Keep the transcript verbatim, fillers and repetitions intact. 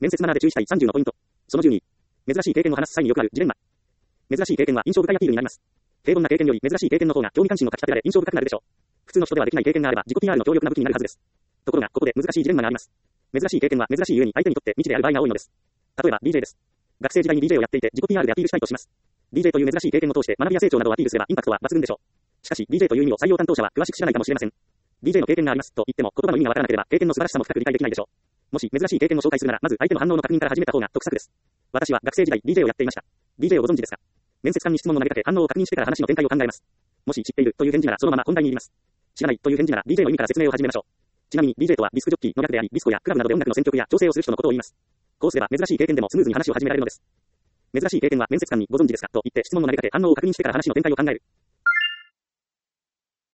面接マナーで注意したいさんじゅうのポイント。そのじゅうに。珍しい経験を話す際によくあるジレンマ。珍しい経験は印象深いアピールになります。平凡な経験より珍しい経験の方が興味関心をかき立てられ印象深くなるでしょう。普通の人ではできない経験があれば自己 ピーアール の強力な武器になるはずです。ところが、ここで難しいジレンマがあります。珍しい経験は珍しいゆえに相手にとって未知である場合が多いのです。例えば ディージェー です。学生時代に ディージェー をやっていて自己 ピーアール でアピールしたいとします。ディージェー という珍しい経験を通して学びや成長などをアピールすればインパクトは抜群でしょう。しかし ディージェー という意味を採用担当者は詳しく知らないかもしれません。ディージェー の経験がありますと言っても言葉の意味がわからなければ経験の素晴らしさも深く理解できないでしょう。もし珍しい経験を紹介するならまず相手の反応の確認から始めた方が得策です。私は学生時代 ディージェー をやっていました。ディージェー をご存知ですか？面接官に質問を投げかけ反応を確認してから話の展開を考えます。もし知っているという返事ならそのまま本題に入ります。知らないという返事なら ディージェー の意味から説明を始めましょう。ちなみに ディージェー とはディスクジョッキーの略であり、ディスコやクラブなどで音楽の選曲や調整をする人のことを言います。こうすれば珍しい経験でもスムーズに話を始められるのです。珍しい経験は面接官にご存知ですかと言って質問を投げかけ反応を確認してから話の展開を考える。